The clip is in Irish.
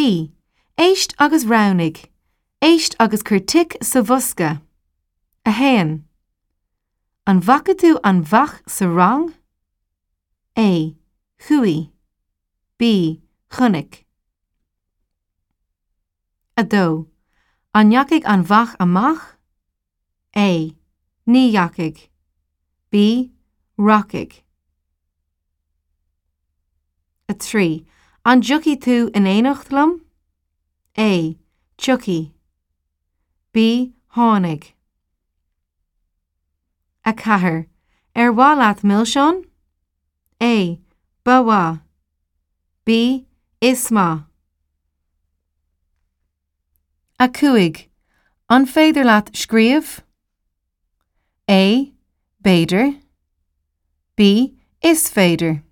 B. Éist agus raunig. Éist agus curtic sa bhosca. A héan. An bhaca tú an bhach sa rang? A. Chuaigh. B. Chonaic. A dó. An gheacaigh an bhach amach? A. Ní gheacaigh. B. Rockaigh. A trí. An dtiocfaidh tú in éineacht liom? A. Tiocfaidh. B. Tháinig. A chathair. Bhá leat millseán? A. Ba mhaith. B. Is maith. A cúig. An féidir leat scríobh? A. Béidir. B. Is féidir.